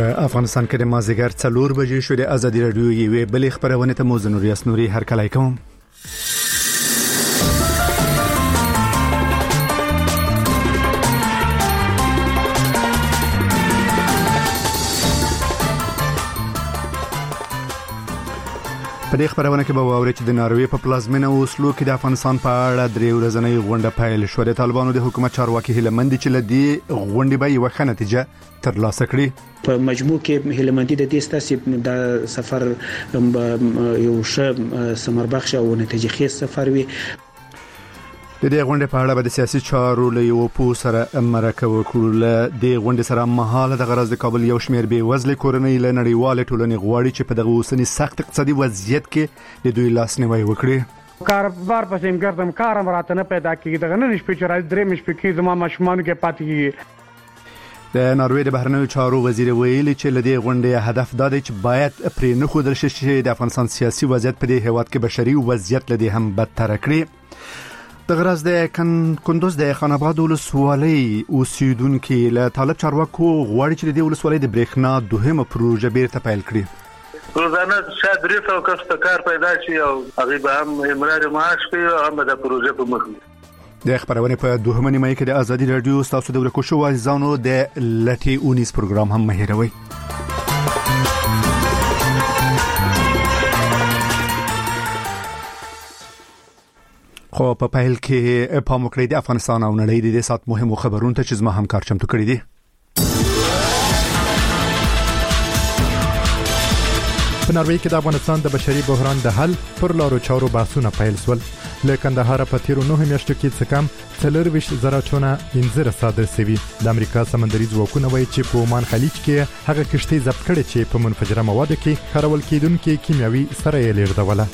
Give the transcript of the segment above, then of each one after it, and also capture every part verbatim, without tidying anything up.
په افغانستان کې د مازیګر څلور بجې شو. د ازادي رادیو یوې بلې خبرونه ته مو زنور یاسنوري هر کله کوم. په دې خبرونه کې به واورئ چې د ناروې په پلازمینه اوسلو کې د افغانستان په اړه درې ورځنۍ غونډه پیل شوه. د طالبانو د حکومت چارواکي هیله مند چې لدی غونډې به یو ښه نتیجه ترلاسه کړي. په مجموع کې هیله مندي د دې ستاسو د سفر یو ښه ثمربخش او نتیجه خیز سفر وي. د دې غونډې په اړه به د سیاسي چارو له یو پو سره مرکه وکړو. له دې غونډې سره مهاله د غرض د کابل یو شمېر بې وزله کورنۍ له نړیوال ټولنې غواړي چې په دغه اوسنی سخت اقتصادي وضعیت کې د دوی لاسنیوي وکړي. کاروبار پسې ګرځم کارم راته نه پیدا کیږي. دغه نه شپې چې راځي درې مشپې کې زما ماشومان کې پاتې کیږي. د ناروې د بهرنیو چارو وزیر ویلي چې لدې غونډې هدف دا دی چې باید پرې نه خودل شي چې د افغانستان سیاسي وضعیت په دې هیواد کې بشري وضعیت لدې هم بدتر کړي. د غرض د کندوز د خان آباد ولسوالۍ اوسیدونکو له طالب چارواکو غواړي چې د ولسوالۍ د برېښنا دوهمه پروژه بیرته پیل کړي. روزانه شاید درې سوه کس ته کار پیدا شي او هغه به هم امرار معاش کوي او هم د پروژه په مخ وي. د خبرونه په دوهمه نیمه کې د ازادي رادیو تاسو د ورکو شو ځانو د لټي اونیس پروګرام هم مهیروي. خو په پیل کې په موکړې د افغانستان او نړۍ د سات مهمو خبرونو ته چې زما همکار چمتو کړی دي. په ناروې کې د افغانستان د بشري بحران د حل پر لارو چارو بحثونه پیل شول. له کندهار په تیرو نهه میاشتو کې څه کم څلورویشت زره ټونه انځر صادر شوي. د امریکا سمندري ځواکونه وایي چې په عمان خلیج کې هغه کشتۍ ضبط کړې چې په منفجره موادو کې کارول کېدونکي کیمیاوي سره یې لیږدوله.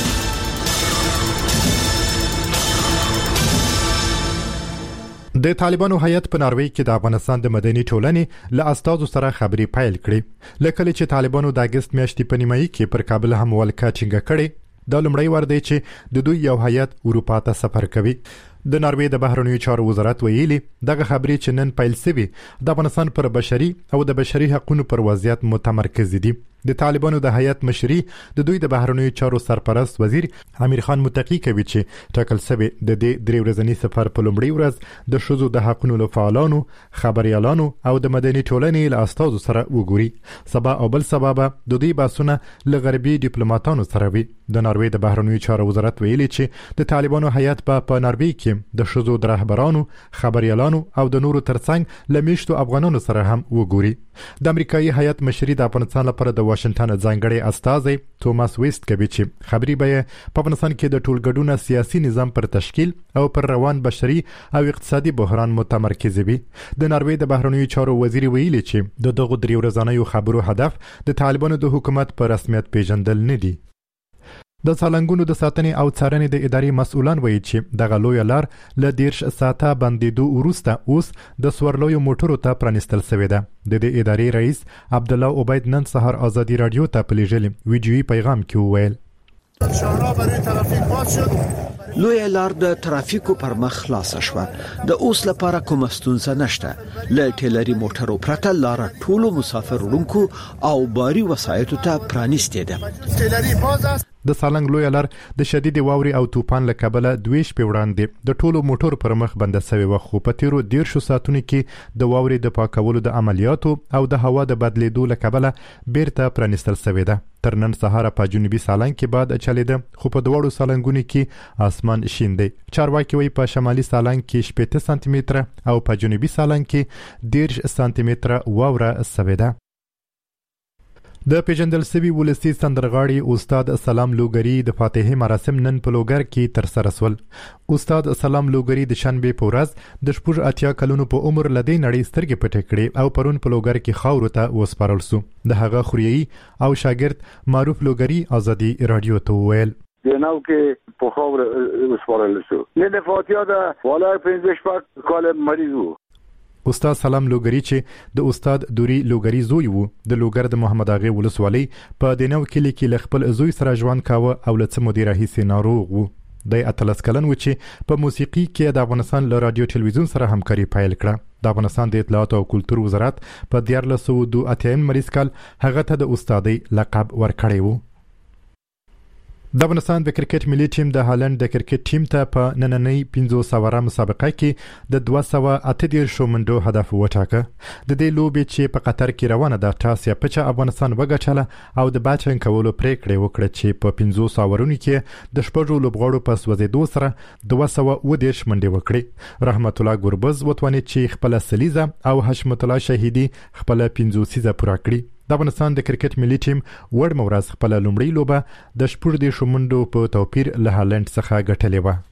د طالبانو هیئت په ناروې کې د افغانستان د مدني ټولنې له استازو سره خبرې پیل کړې. لکه چې طالبانو د اگست میاشتې په نیمایي کې پر کابل هم ولکه ټینګه کړې. دا لومړی وار دی چې د دوی یو هیئت اروپا ته سفر کوي. د ناروې د بهرنیو چارو وزارت ویلي دغه خبرې چې نن پیل شوي د افغانستان پر بشري او د بشري حقوقو پر وضعیت متمرکز دي. د طالبانو د هیئت مشري د دوی د بهرنیو چارو سرپرست وزیر امیر خان متقی کوي چې ټاکل شوی د دې درې ورځنی سفر په لومړي ورځ د شذو د حقوقو له فعالانو، خبريالانو او د مدني ټولنې له استازو سره وګوري. سبا او بل سبا به د دوی باسونه له غربي ډیپلوماټانو سره وي. د ناروې د بهرنیو چارو وزارت ویلي چې د طالبانو هیئت په پا ناروې کې د شذو د رهبرانو، خبريالانو او د نورو ترڅنګ لمیشتو افغانانو سره هم وګوري. د امریکایي هیئت مشري د افغانستان لپاره د واشنگټن ځانګړي استازي توماس ویست کوي چې خبري به په افغانستان کې د ټولګډونه سیاسي نظام پر تشکیل او پر روان بشري او اقتصادي بحران متمرکز وي. د ناروې د بهرنیو چارو وزیر ویلي چې د دغه درې ورځنیو خبرو هدف د طالبانو د حکومت په رسمیت پیژندل نه دي. د سالنګونو د ساتنې او څارنې د ادارې مسؤلان وایي چې دغه لوی لار له دیرش ساعته بندیدو وروسته اوس د سورلویو موټرو ته پرانستل شوې ده. د دې ادارې رئیس عبد الله عبید نن سهار ازادي رادیو ته په لېږلي ویډیويي پیغام کې وویل شهرها برای ترافیک باز شد. لوی لار د ترافیکو پر مخ خلاص شوه. د اوس لپاره کومه ستونزه نشته. ل ټیلري موټرو پرته لار ټولو مسافر وړونکو او باري وسایطو ته پرانیستې ده. ټیلري باز است. د سالنګ لوی لار د شدید واوري او طوفان له کبله دوه شپې وړاندې د ټولو موټر پر مخ بند شوی و. خو په تیرو ډیر شو ساتونو کې د واوري د پاکولو د عملیاتو او د هوا د بدلیدو له کبله بیرته پرانستل شوی ده. تر نن سهار په جنوبي سالنګ کې باد چلیده خو په دوړو سالنګونو کې اسمان شین دی. چارواکي وایي په شمالي سالنګ کې شپږ سانتي متره او په جنوبي سالنګ کې ډیر سانتي متره واوره شوی ده. د پیژندل سوي ولسی سندرغاړي استاد سلام لوګری د فاتحه مراسم نن په لوګر کې تر سره سول. استاد سلام لوګری د شنبه په ورځ د شپږ اتیا کلونو په عمر لدی نړۍ سترګې پټې کړې او پرون په لوګر کې خاورو ته وسپارل سو. د هغه خوريي او شاګرد معروف لوګری ازادي رادیو ته ویل دیناو کې په خاور وسپارل سو. نه د فاتحه د والای پنځه شپږ کال مریض وو. استاد سلام لوګری چې د استاد دوری لوګری زوی وو د لوګر د محمد اغه ولسوالۍ په دینو کلی کې خپل زوی سره ژوند کاوه او لڅ مدیر هیڅ ناروغ وو. د اتلس کلن و چې په موسیقي کې د افغانستان له رادیو ټلویزیون سره همکاري پیل کړه. د افغانستان د اطلاعات او کلتور وزارت په دیارلس سوه دوه اتیا مریض کال هغه ته د استادۍ لقب ورکړی و. د افغانستان د کرکټ ملي ټیم د هالند د کرکټ ټیم ته په نننۍ پنځوس اوره مسابقه کې د دوه سوه اته دېرش منډو هدف وټاکه. د دې لوبې چې په قطر کې روانه ده ټاس یا پچه افغانستان وګټله او د بیټینګ کولو پریکړه وکړه چې په پنځوس اورونو کې د شپږو لوبغاړو په سوځېدو سره دوه سوه اوه دېرش منډې وکړي. رحمت الله ګربز وتوانید چې خپله سلیزه او حشمت الله شهیدي خپله پنځوسیزه پوره کړي. د افغانستان د کرکټ ملي ټیم وړ مورز خپل لومړی لوبه د شپږ دېرشو منډو په توپیر له هالند څخه ګټلې و.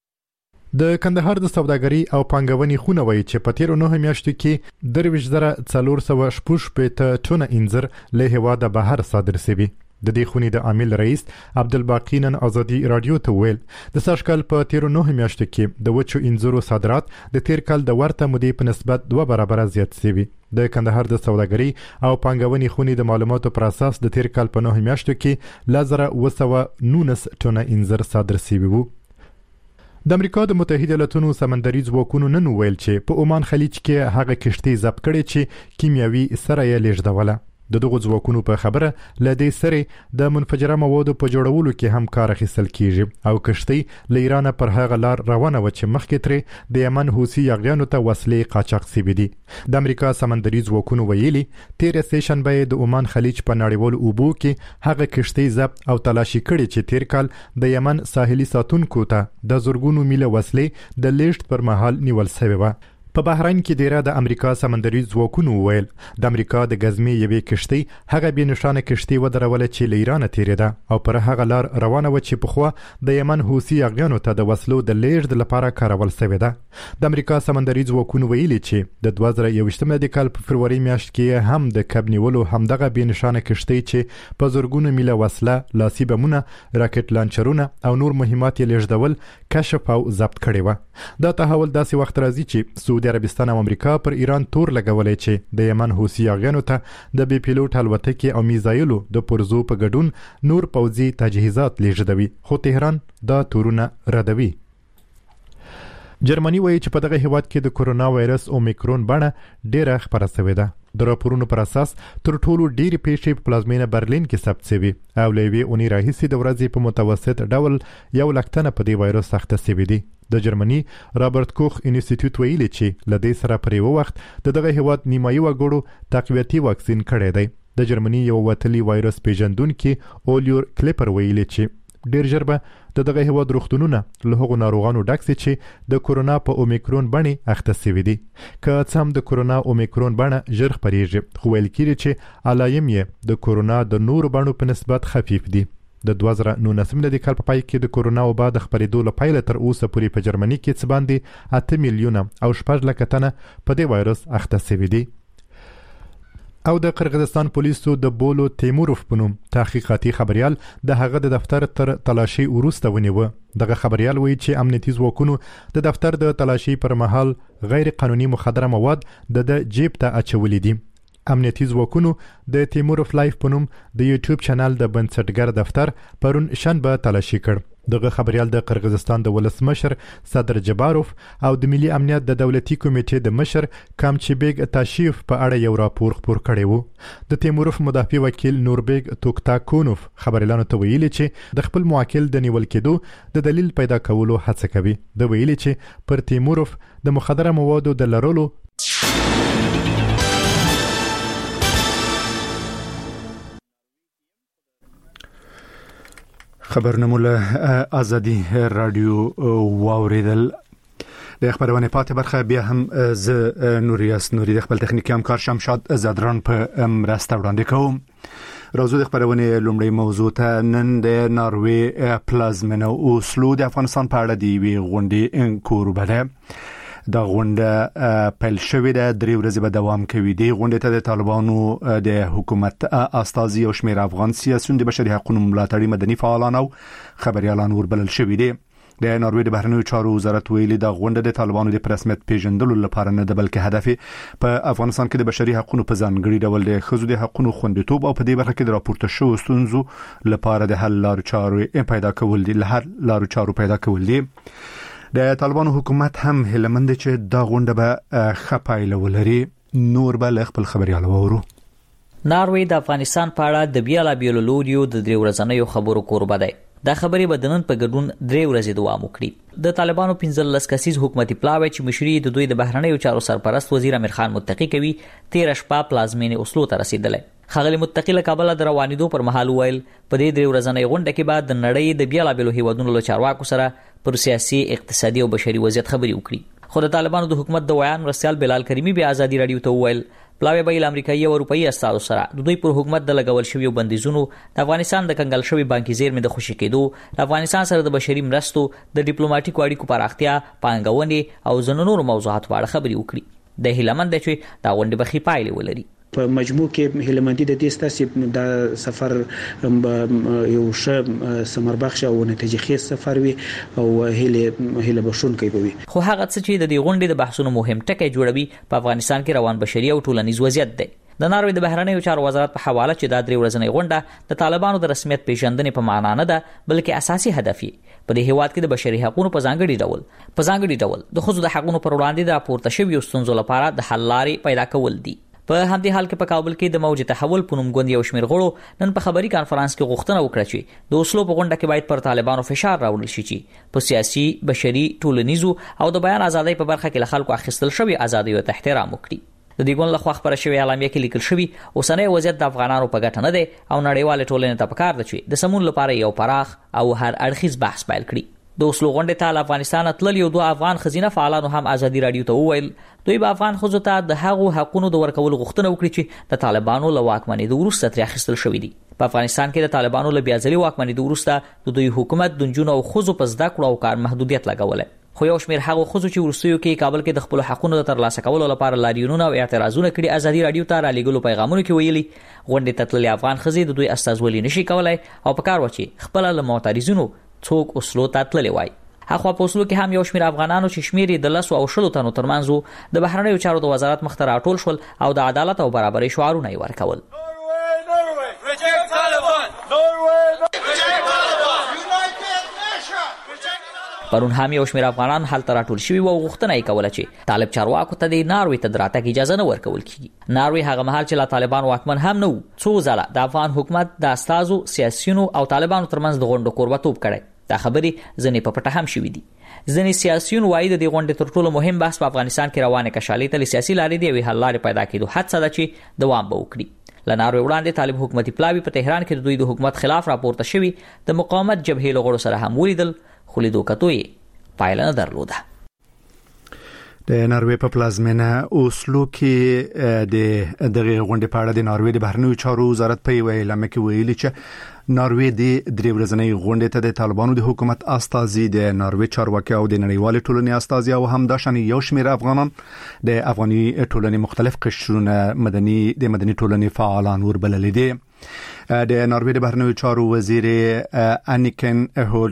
د کندهار د سوداګري او پانګونې خونه وایي چې په تیرو نهه میاشتو کې درویشت زره څلور سوه شپږ شپېته ټنه انځر له هېواده بهر صادر شوي. د دې خونې د عامل رئیس عبدالباقی نن ازادي رادیو ته ویل د سږ کال په تیرو نهه میاشتو کې د وچو انځرو صادرات د تیر کال د ورته مودې په نسبت دوه برابره زیات شوي. د کندهار د سوداګري او پانګونې خونې د معلوماتو پر اساس د تیر کال په نهه میاشتو کې لس زره اوه سوه نولس ټنه انځر صادر شوي وو. د امریکا د متحده ایالاتونو سمندري ځواکونو نن ویل چې په عمان خلیج کې هغه کشتۍ ضبط کړې چې کیمیاوي سره یې لیږدوله. د دغو ځواکونو په خبره ل دې سره د منفجره موادو په جوړولو کې هم کار اخیستل کیږي او کشتۍ له ایران پر هغه لار روانه و چې مخکې ترې د یمن حوثي یاغیانو ته وسلې قاچاق شوي دي. د امریکا سمندري ځواکونو ویلي تیره سه شنبه د عمان خلیج په نړیوالو اوبو کې هغه کشتۍ ضبط او تلاشي کړي چې تیر کال د یمن ساحلي ساتونکو ته د زورګونو میله وسلې د لیږد پر مهال نیول شوی و. په بحرین کې ډیره د امریکا سمندري ځواکونو ویل د امریکا د غزمې یوې کشتۍ هغه بې نشانه کشتۍ ودروله چې له ایران تیریده او پر هغه لار روانه و چې پخوا د یمن حوثي یاغیانو ته د وسلو د لیږد لپاره کارول شوې ده. د امریکا سمندري ځواکونو ویلي چې د دوه زره یوویشتم د کال په فروری میاشت کې هم د کب نیولو همدغه بې نشانه کشتۍ چې په زورګونو میله وسله لاسي بمونه راکټ لانچرونه او نور مهمات یې لیږدول کشف او ضبط کړي و. دا تحول داسې وخت راځي چې سعودي عربستان او امریکا پر ایران تور لګولې چې د یمن حوثي یاغیانو ته د بې پیلوټ الوتکې او میزایلو د پرزو په ګډون نور پوځي تجهیزات لیږدوي خو تهران دا تورونه ردوي. جرمني وایي چې په دغه هیواد کې د کورونا وایرس اومیکرون بڼه ډیره خپره شوې ده. د راپورونو پر اساس تر ټولو ډیری پیښې په پلازمینه برلین کې ثبت شوي او له یوې اونۍ راهیسې د ورځې په متوسط ډول یو لک تنه په دې وایرس اخته شوي دي. د جرمني رابرټ کوخ انسټیټیوټ ویلي چې له دې سره پر یو وخت د دغه هیواد نیمایي وګړو تقویتي واکسین کړی دی. د جرمني یو وتلی وایرس پیژندونکي اولیور کلیپر ویلي چې ډیر ژر به د دغه هیواد روغتونونه له هغو ناروغانو ډک شي چې د کورونا په اومیکرون بڼې اخته شوي دي. که څه هم د کورونا اومیکرون بڼه ژر خپریږي خو ویل کېږي چې علایم یې د کورونا د نورو بڼو په نسبت خفیف دي. د دوه زره نولسم د کال په پای کې د کورونا وبا د خپرېدو له پیله تر اوسه پورې په جرمني کې څه باندې اته میلیونه او شپږ لکه تنه په دې وایرس اخته شوي دي. او د قرغیزستان پولیسو د بولو تیموروف په نوم تحقیقاتي خبريال د هغه د دفتر تر تلاشي وروسته ونیوه. دغه خبريال وایي چې امنیتي ځواکونو د دفتر د تلاشي پر مهال غیر قانوني مخدره مواد د جیب ته اچولي دي. امنیتي ځواکونو د تیموروف لایف په نوم د یوټیوب چینل د بنسټګر دفتر پرون شنبه تلاشي کړ. دغه خبريال د قرغیزستان د ولسمشر صدر جباروف او د ملي امنیت د دولتي کمیټې د مشر کامچیبیګ تاشیف په اړه یو راپور خپور کړی وو. د تیموروف مدافع وکیل نوربیګ توکتاکونوف خبريالانو ته ویلي چې د خپل موکل د نیول کېدو د دلیل پیدا کولو هڅه کوي. د ویلي چې پر تیموروف د مخدره موادو د لرلو خبرنامه له ازادي رادیو واوریدل. د خبرونه پاتې برخه بیا هم ز نوریاس نوري د خپل تخنیکی همکار شمشاد زدران په مرسته وړاندې کوم. راځو د خبرونه لومړی موضوع ته. نن د ناروې پلازمینه اوسلو د افغانستان په اړه دی وی غونډې کوربه دا غونډه پیل شوې ده، درې ورځې به دوام کوي. د غونډې ته د طالبانو د حکومت استازي او شمېر افغان سیاسيون د بشري حقوقو ملاتړي مدني فعالان او خبريالان وربلل شوي دي. د ناروې د بهرنیو چارو وزارت ویلي د غونډه د طالبانو د رسمیت پیژندلو لپاره نه ده بلکې هدف په افغانستان کې د بشري حقوقو په ځانګړي ډول د ښځو د حقوقو خوندیتوب او په دې برخه کې د راپورته شوو ستونزو لپاره د حل لارو چارو پیدا کول دي له هر لارو چارو پیدا کول دي. د طالبانو حکومت هم هلمند چې دا غونډه به خپایله ولري. نور به له خپل خبريال وورو. ناروې د افغانستان په اړه د بیا لا بیل لوریو د درې ورځنیو خبرو کوربه دی. دا خبرې به د نن په ګډون درې ورځې دوام وکړي. د طالبانو پنځه لس کسیز حکومتي پلاوی چې مشري د دوی د بهرنیو چارو سرپرست وزیر امیر خان متقی کوي تیر شپه پلازمینې اوسلو ته رسیدلی. خغلی متقی له کابل د روانېدو پر مهال ویل په دې درې ورځنۍ غونډه کې بعد د نړۍ د بیا لا بیل هیوادونو له چارواکو سره پر سیاسي اقتصادي او بشري وضعیت خبرې وکړي. خو د طالبانو د حکومت د ویان مرستيال بلال کریمی به ازادي رادیو ته ویل پلاوی به امریکایي او اروپאי استادو سره د دوی پر حکومت د لګول شوی بندیزونو د افغانستان د کنګل شوی بانکي زیرمې د خوشی کېدو د افغانستان سره د بشري مرستو د ډیپلوماټیکو اړیکو پراختیا پانګونې او ځینو نورو موضوعات په اړه خبرې وکړي. د هیلمند چې دا غونډه بخي پایلې ولري. په مجموع کې هلمندي د دې ستاسو د سفر یو ښه سمربخش او نتیجه خیز سفر وي او هله هله بشون کوي. خو هغه څه چې د دې غونډې د بحثونو مهم ټکی جوړوي په افغانستان کې روان بشري او ټولنیز وضعیت دی. د ناروې د بهرنیو چارو وزارت په حواله چې د درې ورځنۍ غونډه د طالبانو د رسمیت پیژندنې په معنا نه ده بلکې اساسي هدف یې په دې هیواد کې د بشري حقوقو په ځانګړي ډول په ځانګړي ډول د ښځو د حقوقو پر وړاندې د راپورته شویو ستونزو لپاره د حل لارې پیدا کول دي. په همدې حال کې په کابل کې د موج تحول پونم ګوند یو شمیر غړو نن په خبري کانفرنس کې غوښتنه وکړه چې د اوسلو په غونډه کې باید پر طالبانو فشار راوړل شي چې په سیاسي بشري ټولنیزو او د بیان ازادۍ په برخه کې له خلکو اخیستل شوی ازادۍ او احترام وکړي. د دې ګوند له خوا خبره شوی اعلامیه کې لیکل شوی اوسنۍ وضعیت د افغانانو په ګټه نه دی او نړیوال ټولنې ته پکار ده چې د سمون لپاره یو پراخ او هر اړخیز بحث پیل کړي. د اوسلو غونډې ته افغانستان تلل یو دوه افغان خزینه فعالانو هم ازادي رادیو ته وویل دوی به افغان خزو ته د هغو حقوقو د ورکول غوښتنه وکړي چې د طالبانو له واکمنۍ د وروسته تر اخیستل شوې دي. په افغانستان کې د طالبانو له بیازلي واکمنۍ د وروسته د دوی حکومت د جنونو او خزو په زده کړو او کار محدودیت لګولای. خو یو شمیر هغه خزو چې ورسېو کې کابل کې د خپل حقوقو د ترلاسه کولو لپاره لاریونونه او اعتراضونه کړي ازادي رادیو ته را لېږلو پیغامونه کې ویلي غونډې ته تللي افغان خزې د دوی استازولي نشي کولای او په کار وچی خپل له معترضینو څوک اوسلو ته تللی وای. هغه په اوسلو کې هم یو شمیر افغانانو چې شمیر د لسو او شلو تنو ترمنځ د بهرنیو چارو د وزارت مخ ته راټول شول او د عدالت او برابرۍ شعارونه یې ورکول. پرون هم یو شمیر افغانان حل تر راټول شوی او غوښتنه یې کوله چې طالب چارواکو ته د ناروې ته دراتګ اجازه نه ورکول کیږي. ناروې هغه مهال چې لا طالبان واکمن هم نه وو څو ځله د افغان حکومت د استازو سیاسيونو او طالبانو ترمنځ د غونډو کوربتوب کړي. دا خبرې ځنې په پټه هم شوې دي. ځنې سیاسيون وایي د دې غونډې تر ټولو مهم بحث په افغانستان کې روانه کشالې ته سیاسي لارې دی او حل لارې پیدا کېدو حادثه ده چې دوام به وکړي. لناروې وړاندې طالب حکومتي پلاوی په تهران کې د دوی د حکومت خلاف راپورته شوی د مقاومت جبهې له غړو سره هم ولیدل خو لیدو کتو یې پایله نه درلوده. د ناروې په پلازمینه اوسلو کې د دغه غونډې په اړه د ناروې د بهرنیو چارو وزارت په یوه اعلامیه کې ویلي چې ناروې د درې ورځنۍ غونډې ته د طالبانو د حکومت استازي د ناروې چارواکي او د نړیوال ټولنې استازي او هم د شان یو شمیر افغانان د افغاني ټولنې مختلف قشرونه مدني د مدني ټولنې فعالان وربلل دي. د ناروې د بهرنیو چارو وزیر انیکن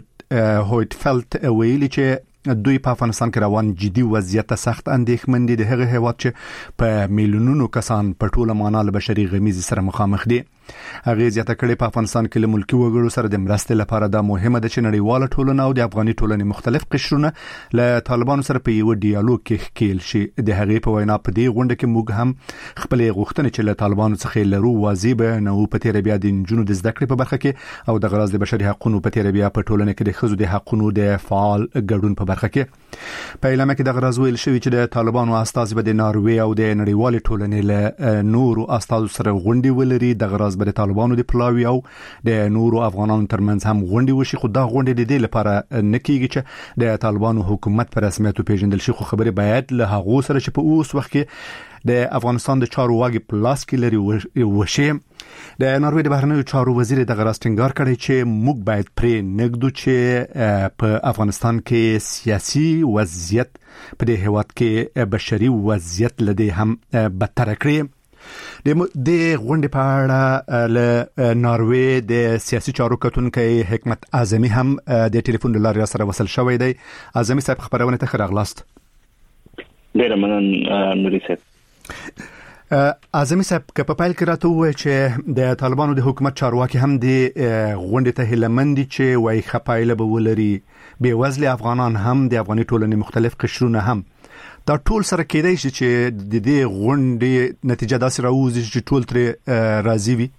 هویټفلت ویلي چې دوی په افغانستان کې روان جدي وضعیت سخت اندېښمن دي. د هغه هیواد چې په میلیونونو کسان په ټوله معنا له بشري غمیز سره مخامخ دي. هغه زیاته کړي په افغانستان کې له ملکی وګړو سره د مرستې لپاره دا مهمه ده چې نړیواله ټولنه او د افغاني ټولنې مختلف قشرونه له طالبانو سره په یو ډیالوګ کې ښکېل شي. د هغې په وینا په دې غونډه کې موږ هم خپل غوښتنې چې له طالبانو څخه لرو واضح نو په تیر بیا د جنونو د زده کړې په برخه کې او د غراض د بشري حقوقو په تیر بیا په ټولنه کې د ښځو د حقوقو د فعال ګډون په برخه کې په اعلامیه کې د غراض ویل شوی چې د طالبانو استازي به د ناروې او د نړیوال ټولنې له نورو استازو سره غونډې ولري. د غراض به د طالبانو د پلاوی او د نورو افغانانو ترمنځ هم غونډې وشي خو دا غونډې د دې لپاره نه کیږي چې د طالبانو حکومت په رسمیت پیژندل شي خو خبره باید له هغه سره چې په اوس وخت کې د افغانستان د چارو واګي پلاس کې لري وشي. د ناروې د بهرنیو چارو وزیر د غراض ټینګار کړی چې موږ باید پرې نګدو چې په افغانستان کې سیاسي وضعیت په دې هیواد کې بشري وضعیت لدی هم بدتر کړي. د غونډې په اړه له ناروې د سیاسي چارو کتونکي حکمت اعظمي هم د ټلیفون د لارې سره وصل شوی دی. اعظمي صاحب خبرونه ته راغلاست. ډیر مننه نوري صاحب. اعظمي صاحب که په پایل کې راته وایي چې د طالبانو د حکومت چارواکي هم د غونډې ته هیلمن دي چې وایي خپایله به ولري، بې وزله افغانان هم د افغاني ټولنې مختلف قشرونه هم دا ټول سره کېدای شي چې د دې غونډې نتیجه داسې راوځي چې ټول ترې راضي وي.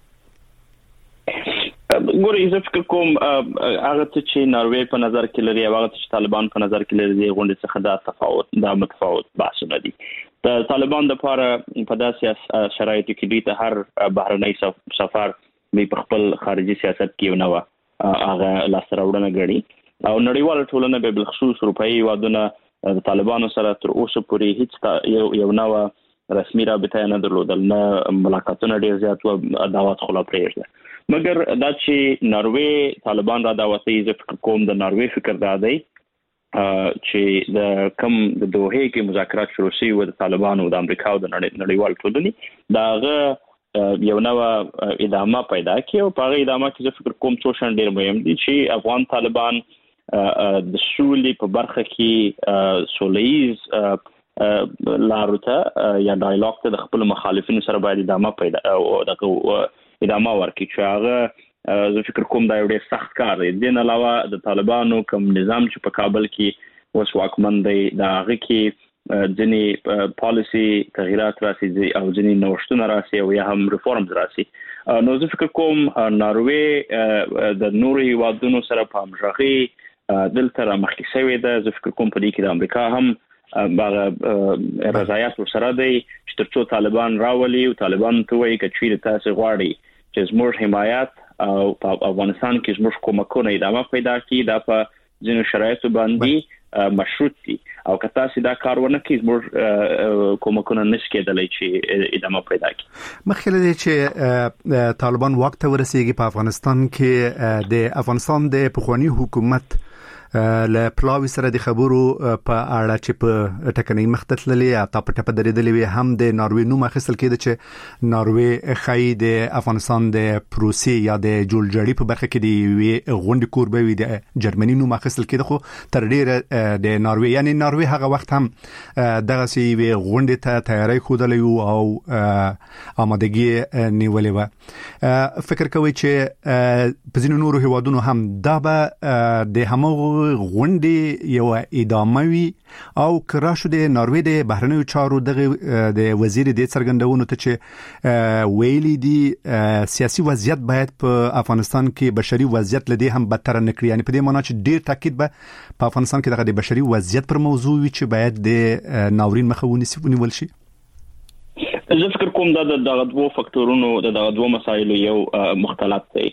ګورې زه فکر کوم هغه ته چې ناروې په نظر کې لري او هغه ته چې طالبان په نظر کې لري د غونډې څخه دا تفاوت دا متفاوت بحثونه دي. د طالبان لپاره په داسې شرایطو کې دوی ته هر بهرنی سفر به په خپل خارجي سیاست کې یو نوه هغه لاسته راوړنه ګڼي او نړیواله ټولنه به بالخصوص اروپایي هیوادونه د طالبانو سره تر اوسه پورې هیڅ یو یو نوه رسمي رابطه نه درلودل، نه ملاقاتونه ډیر زیات او دعوت خلا پرېږده. مګر دا چې ناروې طالبان را دعوتي زه فکر کوم د ناروې فکر دا دی چې د کم د دوحې کې مذاکرات شروع شوي و د طالبانو د امریکا او د نړیوال ټولنې داغه یو نوه ادامه پیدا کړي او په هغه ادامه کې زه فکر کوم څو شان ډیر مهم دي چې افغان طالبان د سولې په برخه کې سولهییز لارو ته یا ډایالوګ ته د خپل مخالفینو سره باید ادامه پیدا او دغه ادامه ورکړي چې هغه زه فکر کوم دا یو ډېر سخت کار دی. دین علاوه د طالبانو کوم نظام چې په کابل کې اوس واکمن دی د هغه کې ځینې پالیسي تغیرات راسي او ځینې نوښتونه راسي او یا هم ریفورمز راسي. نو زه فکر کوم ناروې د نورو هیوادونو سره په همغږي دلته رامخکې شوې ده. زه فکر کوم په دې کې د امریکا هم باغ رضایت سره دی چې ترڅو طالبان راولي او طالبان ته وایي چې چیرې تاسو غواړي چې زموږ حمایت او په افغانستان کې زموږ کومکونه ادامه پیدا کړي دا په ځینو شرایطو باندې مشروط دي او که تاسو دا کار ونه کړئ زموږ کومکونه نشي کېدلی چې ادامه پیدا کړي. مخکې له دې چې طالبان واک ته ورسېږي په افغانستان کې د افغانستان د پخوانی حکومت له پلاوی سره د خبرو په اړه چې په ټکنۍ مختتللې یا تا په ټپه درېدلې وي هم د ناروې نوم اخیستل کېده چې ناروې خای د افغانستان د پروسې یا د جوړجاړي په برخه کې دی وی غونډې کور به وي د جرمني نوم اخیستل کېده خو تر ډیره د ناروې یعنی ناروې هغه وخت هم دغه سی وی غونډې ته تیاری خوده او آمادګي نیولې و. فکر کوي چې په ځینو نورو هیوادونو هم دا به د همغه غونډې یو ادامه وي او کرا شو د ناروې د بهرنیو چارو دغه د وزیر د څرګندونو ته چې ویلي دي سیاسي وضعیت باید په افغانستان کې بشري وضعیت لدی هم بدتر نه کړي، یعنی په دې معنی چې ډیر تاکید به په افغانستان کې دغه د بشري وضعیت پر موضوع وي چې باید د ناورین مخه ونیول شي. زه فکر کوم دا د دغه دوه فاکتورونو د دغه دوه مسایلو یو مختلط دی.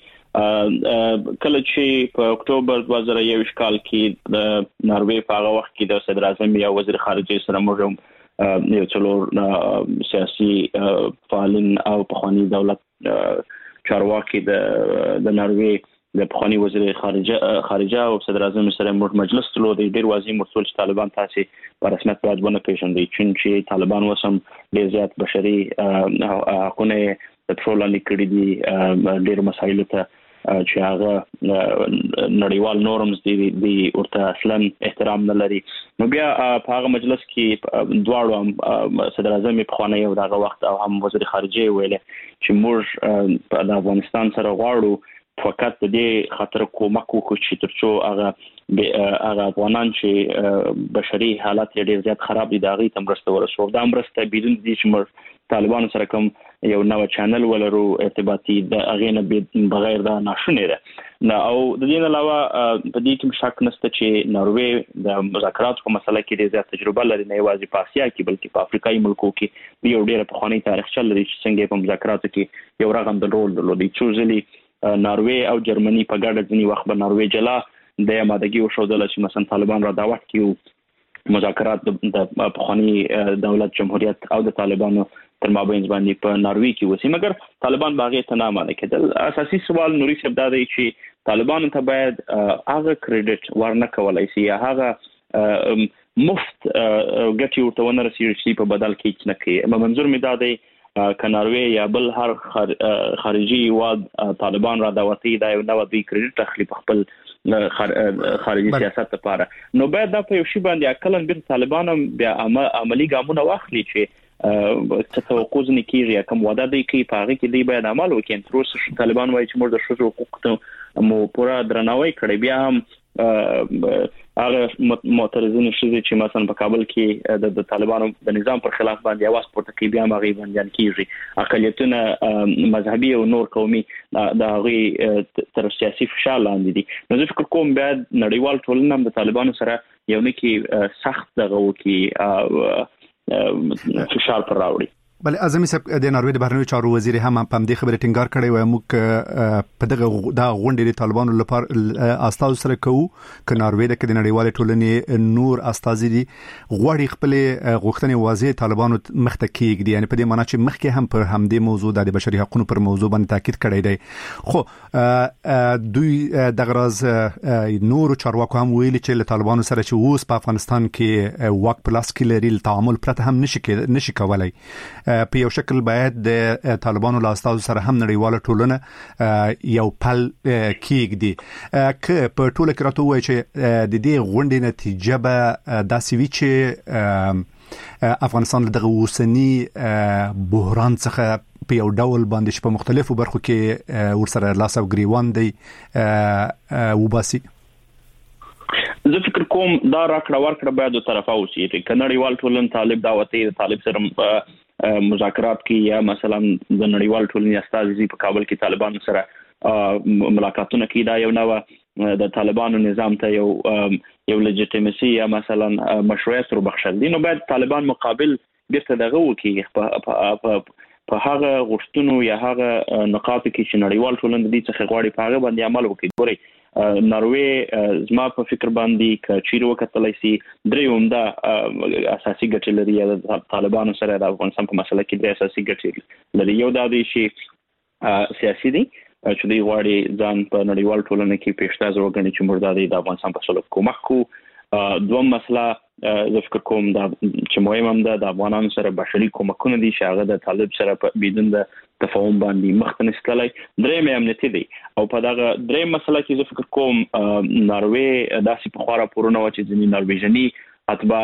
کله چې په اکتوبر دوه زره یو کال کې د ناروې په هغه وخت کې د صدر اعظم یا وزیر خارجه سره موږ یو څلور سیاسي فعالین او پخوانی دولت چارواکي د د ناروې د پخوانی وزیر خارجه خارجه او صدر اعظم سره موږ مجلس تلو د ډیر واضح مرسول چې طالبان تاسو په رسمیت باید ونه پیژندي چې طالبان وسم ډیر زیات بشري حقوقونه د ټولنې کړي دي ډیر مسایل ته چې هغه نړیوال نورمز دي دي ورته اصلا احترام نه لري. نو بیا په هغه مجلس کې دواړو صدر اعظم په خوانی او دغه وخت او هم وزیر خارجه ویل چې موږ په افغانستان سره غواړو فقط د دې خاطر کومک وکړو چې ترڅو هغه هغه افغانان چې بشري حالت ډېر زیات خراب دي دا غي تم رسته ورسول دا مرسته بدون دې چې موږ طالبانو سره کوم یو نو چینل ولرو ارتباطي د اغینه بغیر دا ناشونه ده. نو او د دې علاوه په دې کې شک نشته چې ناروې د مذاکرات په مسله کې ډېر زیات تجربه لري نه یوازې په اسیا کې بلکې په افریقایي ملکو کې یو ډېر پخوانی تاریخ چل لري چې څنګه په مذاکراتو کې یو رقم د رول درلودي. څو ځلې ناروې او جرمني په ګډه ځنی وخت به ناروې جلا د آمادګي او شودل چې مثلا طالبان را دعوت کیو مذاکرات د پخوانی دولت جمهوریت او د طالبانو تر مابین باندې په ناروې کې وسی مګر طالبان باغې ته نه مانه کېدل. اساسي سوال نوري صاحب دا دی چې طالبان ته باید هغه کریډټ ورنه کولای شي یا هغه مفت ګټي ورته ونه رسیږي په بدل کې نه کوي. منظور می دا دی ک ناروې یا بل هر خارجي واد طالبان را دعوتي دا یو نو دوی کریډټ اخلي په خپل خارجي سیاست لپاره نو باید دا په یو شی باندې اکلن بیر طالبان بیا عملی ګامونه واخلي چې څه توقع ځنې کیږي کوم وعده دی کوي په هغه کې دی باید عمل وکړي تر اوسه طالبان وایي چې موږ د ښځو حقوق ته مو پوره درناوی کړی بیا هم هغه معترضین شوي چې مثلا په کابل کې د طالبانو د نظام پر خلاف باندې आवाज پورته کوي بیا مغي باندې کیږي اقلیتونه مذهبي او نور قومي د هغه تر سیاسي فشار لاندې دي نو زه فکر کوم باید نړیوال ټولنه د طالبانو سره یو نه کې سخت دغه وکي فشار پر راوړي بل اعظمي صاحب د ناروې د بهرنیو چارو وزیر هم په دې خبره ټینګار کړی و موږ په دغه د غونډې د طالبانو لپاره استاد سره کوو ک ناروې د نړیوال ټولنې نور استاد دي غوړي خپل غوښتنې واضح طالبانو مخته کېږي یعنی په دې معنی چې مخکې هم پر همدې موضوع د بشري حقوقو پر موضوع باندې تاکید کړی دی خو دوی د غرض نور چارواکو هم ویلي چې له طالبانو سره چې اوس په افغانستان کې واک پلاس کې لري تعامل پرته هم نشي نشي کولای په یو شکل باید د طالبانو له استاد سره هم نړیواله ټولنه یو پل کېږدي ک په ټوله کې راته وایي چې د دې غونډې نتیجه به داسې وي چې افغانستان دغه اوسنی بحران څخه په یو ډول باندې په مختلفو برخو کې ورسره لاس او ګریوان دی وباسي زه فکر کوم دا راکړه ورکړه باید د طرفه اوسي چې نړیوال ټولنه طالب دعوتي طالب سره مذاکرات کی یا مثلا د نړیوال ټولنې استازي په کابل کې طالبانو سره ملاقاتونه کی دا یو نو د طالبانو نظام ته یو یو لجټیمسي یا مثلا مشروعیت وربخښل دي نو باید طالبان مقابل بیرته دغه وکي په هغه غوښتنو یا هغه نقاط کې چې نړیوال ټولنه دي څخه غواړي په هغه باندې عمل وکړي ګوري ناروې زما په فکر باندې ک چیرې وکتلای شي درې عمده اساسي ګټې لري د طالبانو سره د افغانستان په مسله کې درې اساسي ګټې لري یو دا دی چې سیاسي دي چې دوی غواړي ځان په نړیوال ټولنه کې پیشتاز وګڼي چې موږ د افغانستان په سلوک کومک کوو دوم مسله زه فکر کوم دا چې مهم هم ده د افغانانو سره بشري کومکونه دي چې هغه د طالب سره په بدون د تفاهم باندې مخ ته نسکلای درې امنیتي دي او په دغه درې مسله کې زه فکر کوم ناروې داسې په خورا پورونه و چې ځینې ناروېژني اتبا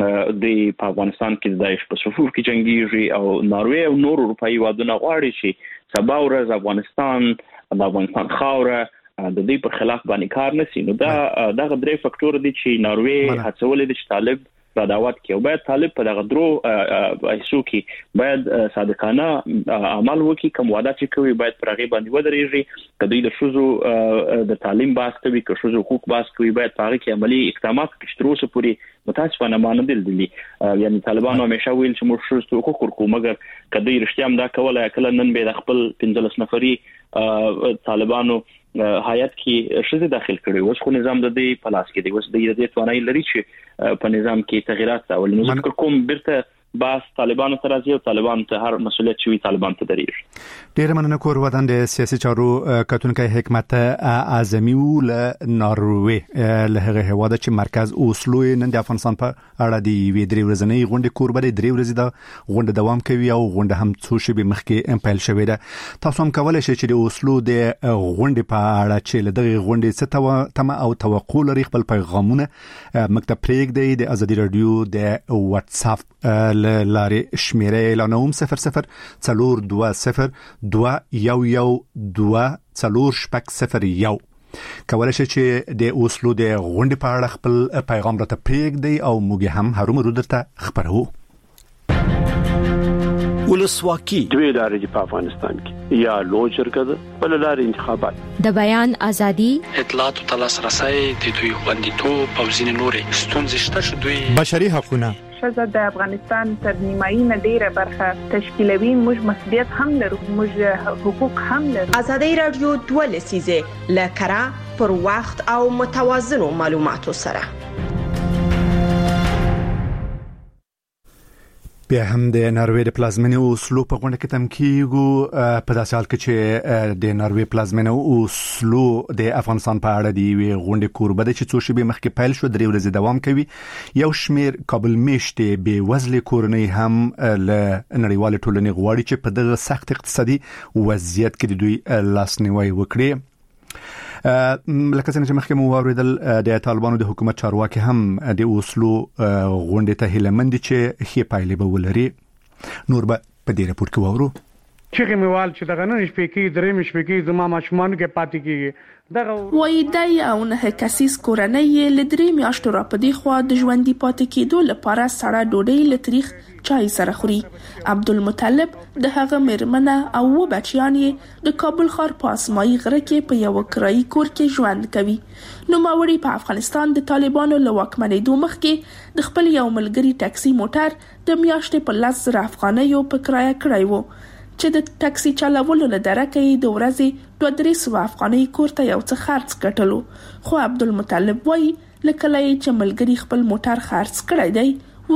د په افغانستان کې د داعش په صفوف کې جنگيږي او ناروې او نور اروپאי وادونه غواړي چې سبا ورځ افغانستان د افغانستان خاوره د دې په خلاف باندې کار نشي نو دا دغه درې فاکټور دي چې ناروې هڅولې دي چې طالب را دعوت کوي او باید طالب په دغه درو ایسو کې باید صادقانه عمل وکړي کوم وعده چې کوي باید پر هغه باندې ودرېږي کله د شوزو د تعلیم باس کوي که شوزو حقوق باس کوي باید په هغه کې عملی اقدامات کوي تر اوسه پورې متاسفانه مانه دي یعنی طالبانو همیشه ویل چې موږ شوزو حقوق ورکو مګر کله رښتیا هم دا کوله کله نن به د خپل پنځلس نفري طالبانو حیات کې شزه داخل کړي اوس خو نظام د دې پلاس کې دی اوس د دې توانایي لري چې په نظام کې تغیرات راولي نو ذکر کوم برته باس طالبانو سره ځي او طالبان ته هر مسؤلیت شوی طالبان ته درېږي ډیر مننه کور ودان د سیاسي چارو کتونکو حکمت اعظمي ول ناروې له هغه هواده چې مرکز اوسلو نن د افغانستان په اړه دی وی درې ورځې غونډه کور بلې درې ورځې دا غونډه دوام کوي او غونډه هم څو شی به مخکې امپایل شوې ده تاسو هم کولای شئ چې د اوسلو د غونډه په اړه چې دغه غونډه څه تم او توقع لري خپل پیغامونه مکتب پرېږدي د ازادي رادیو د واتس اپ لارې شمیره اعلانوم صفر صفر څلور دوه صفر دوه یو یو دوه څلور شپږ صفر یو کولای شئ چې د اوسلو د غونډې په اړه خپل پیغام راته پرېږدئ او موږ هم هرومرو درته خبرو ولسواکي دوی لارې په افغانستان کې یا لوی شرکت بل لارې انتخابات د بیان ازادي اطلاعات او تلاسرسي د دوی خوندیتوب او ځینې نورې ستونزې شته چې دوی بشري حقوقونه شزه د افغانستان تر نیمایي نه ډیره برخه تشکیلوي موږ مسؤلیت هم لرو موږ حقوق هم لرو ازادي رادیو دوه لسیزه لکرا پر وخت او متوازنو معلوماتو سره بیا هم د ناروې د پلازمینې اوسلو په غونډه کې تم کیږو په داسې حال کې چې د ناروې پلازمینې اوسلو د افغانستان په اړه دی وی غونډه کوربه د چې څو شپې مخکې پیل شو درې ورځې دوام کوي. یو شمیر کابل میشته به وزل کورنۍ هم ل نړیوال ټولنې غواړي چې په دغه سخت اقتصادي وضعیت کې د دوی لاسنیوي وکړي. لکه څنګه چې مخکې مو واوریدل د طالبانو د حکومت چارواکي هم د اوسلو غونډې ته هیلمند چې خې پایلې به ولري. نور به په دې راپور کې وورو چې میوال چې دغه نن شپې کې درې مشپې کې زما ماشومان کې پاتې کیږي. وای دای او نه کسیس کورنۍ لدري میاشتو را پدې خو د ژوندۍ پاتې کېدو لپاره سړه ډوډۍ لتریخ چای سره خوري. عبدالمطلب د هغه مرمنه او و بچیان د کابل ښار په اسماعي غره کې په یو کرایي کور کې ژوند کوي. نو ماوړي په افغانستان د طالبانو له واکمنېدو مخکې د خپل یو ملګری ټاکسي موټر د میاشتې په لس زره افغانیو په کرایه کړی وو چې د ټاکسي چلولو له درکې د ورځې دوه درې سوه افغانۍ کور ته یو څه خرڅ کټلو. خو عبدالمطلب وایي لکه چې ملګری خپل موټر خرڅ کړی دی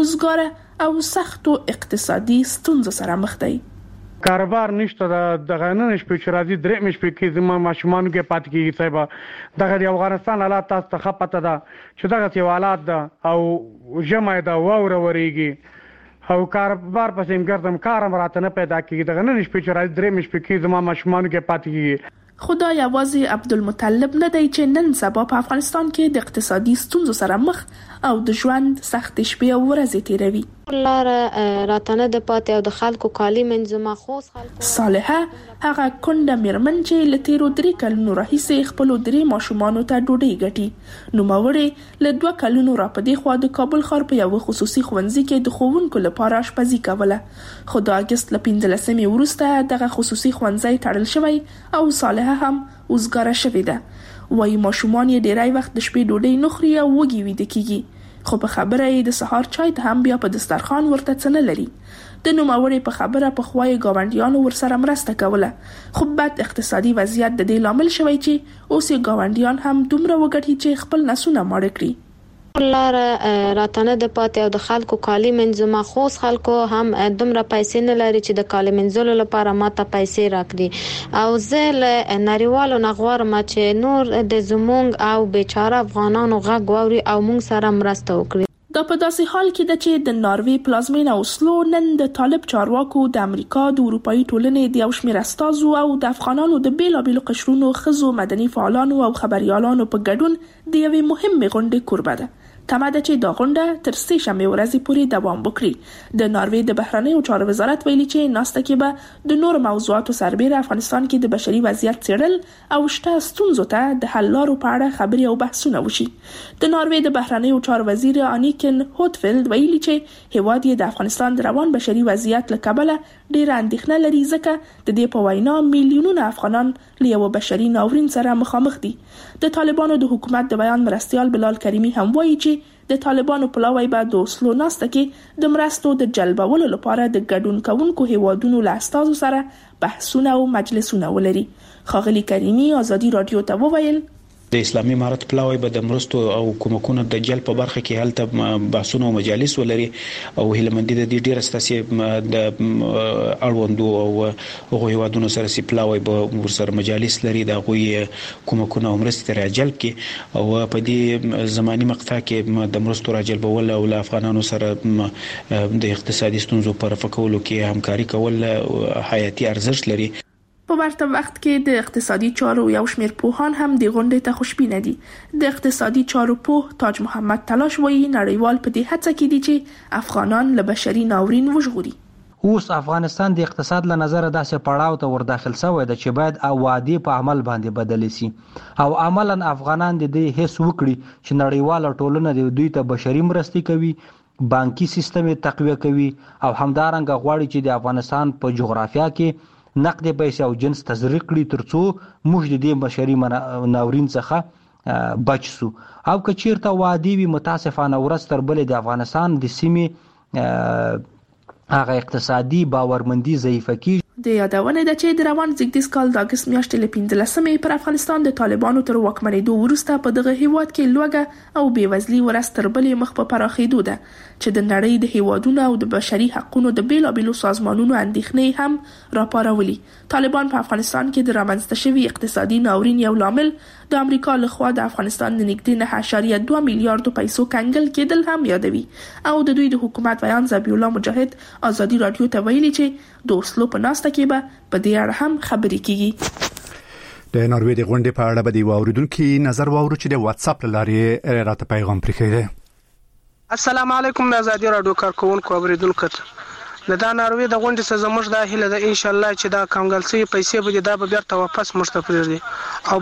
وزګاره او سختو اقتصادي ستونزو سره مخ دی. کاروبار نشته دغه نن شپې چې راځي درې مشپې کې زما ماشومان کې پاتې کیږي. صاحب دغه د افغانستان حالات تاسو ته خپته ده چې دغه سی حالات ده او جمع ده واوره وريږي او کاروبار پسې ګرځم کارم راته نه پیدا کیږي. دغه نن شپې چې راځي درې مشپې کې زما ماشومان کې پاتې کیږي. خدا یوازې عبدالمطلب نه دی چې نن سبا په افغانستان کې د اقتصادي ستونزو سره مخ او د ژوند سخت شپې او ورځې تیروي. لار راتنه د پاتې او د خلکو کالی منځما خوس خلکو صالحه هغه کونډه میرمن چې لتیرو درې کلونو راهیسې خپل درې ماشومانو ته ډوډۍ ګټي. نو ماوړې له دوه کلونو را پدې خو د کابل ښار په یو خصوصي ښوونځي کې د ښوونکو لپاره آشپزي کوله. خو د اگست ل پنځلسمې وروسته دغه خصوصي ښوونځي تړل شوی او صالحه هم وزګاره شوې ده. وایي ماشومان یې ډیری وخت د شپې ډوډۍ نه خوري او وږي ویده کیږي. خو په خبره یې د سهار چای ته هم بیا په دسترخوان ورته څه نه لري. د نوموړې په خبره په خوای گاونډیانو ورسره مرسته کوله. خو بد اقتصادي وضعیت د دې لامل شوی چې اوس یې گاونډیان هم دومره وګټي چې خپل نسونه ماړه کړي. لار راتنه د پاتې او د خلکو کالی منځما خوس خلکو هم دومره پیسې نه لري چې د کالی منځلو لپاره ماته پیسې راکړي. او زه له نړیوالو نغوارم چې نور د زمونږ او بیچاره افغانانو غږ واوري او مونږ سره مرسته وکړي. دا په داسې حال کې ده چې د ناروې پلازمینه اوسلو نن د طالب چارواکو د امریکا د اروپאי ټولنې د یو شمېر استازو او د افغانانو د بیلابیلو قشرونو ښځو مدني فعالانو او خبريالانو په ګډون د یوې مهمې غونډې کوربه ده. تمه ده چې دا غونډه تر سې شنبې ورځې پورې دوام وکړي. د ناروې د بهرنیو چارو وزارت ویلي چې ناسته کې به د نور موضوعاتو سربېره افغانستان کې د بشري وضعیت څېړل او شته ستونزو ته د حل لارو په اړه خبرې او بحثونه وشي. د ناروې د بهرنیو چارو وزیر انیکن هوتفیلد ویلي چې هیواد یې د افغانستان د روان بشري وضعیت له کبله ډېره اندېښنه لري ځکه د دې په وینا میلیونونه افغانان له یو بشري ناورین سره مخامخ دي. د طالبانو د حکومت د بیان مرستیال بلال کریمی هم وایي چې د طالبانو پلاوی به د اوسلو ناسته کې د مرستو د جلبولو لپاره د ګډون کوونکو هیوادونو له استازو سره بحثونه او مجلسونه ولري. خاغلی کریمی آزادی رادیو ته وویل د اسلامي امارت پلاوی به د مرستو او کومکونو د جلب په برخه کې هلته بحثونه او مجالس ولري او هیلمندي د دې ډیره ستاسي د اړوندو او هغه هیوادونو سره سي پلاوی به ورسره مجالس لري د غوي کومکونو او مرستې تر جلب کې او په دې زماني مقطع کې د مرستو را جلبول او افغانانو سره د اقتصادي ستونزو پر فکولو کې همکاري کول حیاتي ارزښت لري. په ورته وخت کې د اقتصادي چارو یو شمېر پوهان هم د غونډې ته خوشبینه دي. د اقتصادي چارو پوه تاج محمد تلاش وایي نړیوال په دې هڅه کې دي چې افغانان له بشري ناورین وژغوري. اوس افغانستان د اقتصاد له نظر داسې پړاو ته ور داخل شوی دی چې باید وعده په عمل باندې بدل شي او عملاً افغانان د دې هیڅ وکړي چې نړیواله ټولنه د دوی ته بشري مرستې کوي، بانکي سیستم تقویه کوي او همدارنګه غواړي چې د افغانستان په جغرافیه کې نقد پیسې او جنس تزریق کړي ترڅو موږ د دې بشري ناورین څخه بچ سو. او که چیرته وادي وي متاسفانه ورځ تر بلې د افغانستان د سیمې هغه اقتصادي باورمندي ضعیفه کیږي. د یادونه ده چې د روان زیږدیز کال د اگست میاشتې له پنځلسمې پر افغانستان د طالبانو تر واکمنېدو وروسته په دغه هیواد کې لوږه او بېوزلي ورځ تر بلې مخ په پراخېدو ده چې د نړۍ د هیوادونو او د بشري حقوقو د بیلابېلو سازمانونو اندېښنې هم راپارولي. طالبان په افغانستان کې د رامنځته شوي اقتصادي ناورین یو لامل د امریکا لخوا د افغانستان د نږدې نه اعشاریه دوه میلیارډو پیسو کنګل کېدل هم یادوي او د دوی د حکومت بیان ذبیح الله مجاهد ازادي رادیو ته ویلي چې د اوسلو په ناسته کې به په دې اړه هم خبرې کیږي. د ناروې د غونډې په اړه به د واوریدونکو نظر واورو چې د واتس اپ لارې راته پیغام پرېږدي. السلام علیکم ازادي رادیو کارکونکو اوریدونکو د دا ناروې د غونډې څخه زموږ د هیله ده ان شاء الله چې دا کانګل سي پیسې به دا به بیرته واپس مشته پرېږدي او